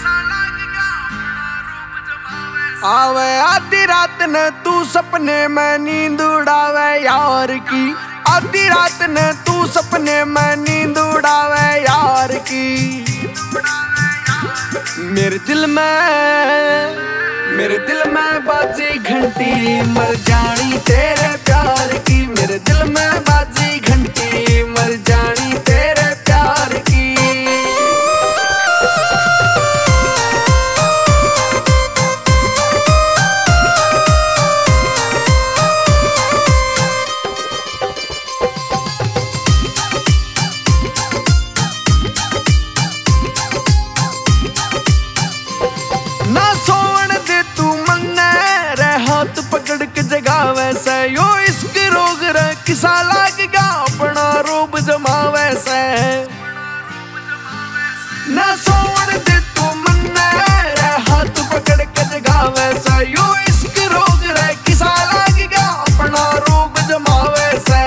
आवे आधी रात ने तू सपने में नींद उड़ावे यार की। आधी रात ने तू सपने में नींद उड़ावे यार की। मेरे दिल में बाजी घंटी मर जानी तेरे प्यार की। मेरे दिल में बाजी घंटी मर जानी तेरे प्यार की। ना सोवन दे तू मन्ने रे हाथ पकड़ के जगावे से। यो इश्क रोग रे किसा लागेगा अपना रूप जमावे से। ना सोवन दे तू मन्ने रे हाथ पकड़ के जगावे से। यो इश्क रोग रे किसा लागेगा अपना रूप जमावे से।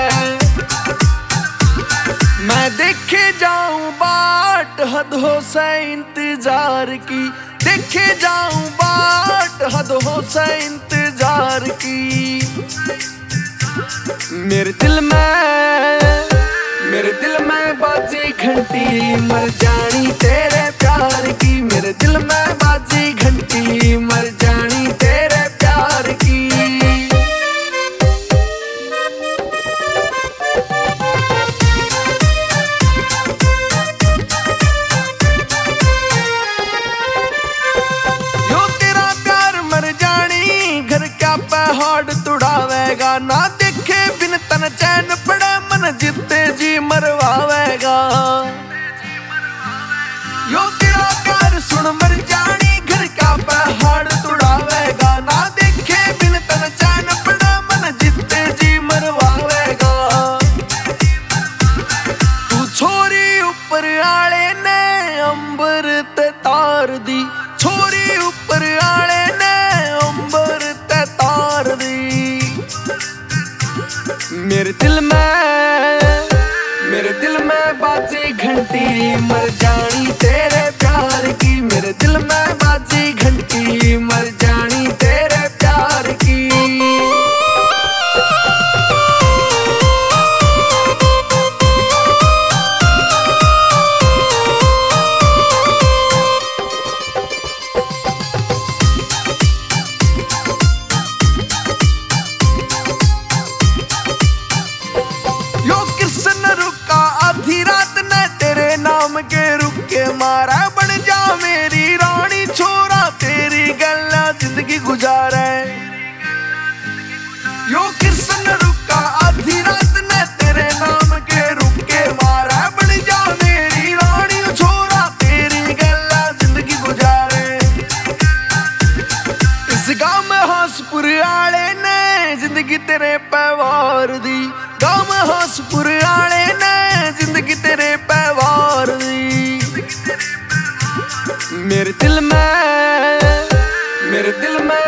मैं देखे जाऊं बाट हद हो से इंतजार की। देखे जाऊं बाट हद हो से इंतजार की। मेरे दिल में बाजी घंटी मर जानी तेरे प्यार की। मेरे दिल में बाजी घंटी मर जानी तेरे प्यार की। पहाड़ तुड़ावेगा ना देखे बिन तन चैन पड़े मन जिते जी मरवावेगा। यो तेरा प्यार सुन मर जानी घर का पहाड़ तुड़ावेगा। ना देखे बिन तन चैन पड़े मन जिते जी मरवावेगा। तू छोरी ऊपर आले ने अंबर ते तार दी। छोरी ऊपर आले ने अंबर ते तार दी। मेरे दिल में बाजी घंटी मर जानी तेरे प्यार की। मेरे दिल में बाजी घंटी मर जानी तेरे प्यार की। नाम के रुके मारा बन जा मेरी रानी छोरा तेरी गल्ला जिंदगी गुजारे। यो कृष्ण रुका आधी रात ने तेरे नाम के रुके मारा बन जा मेरी रानी छोरा तेरी गल्ला जिंदगी गुजारे। इस गांव में हासपुर आले ने जिंदगी तेरे पैवार दी। गांव में हासपुर आले ने जिंदगी तेरे पैवार दी। मेरे दिल में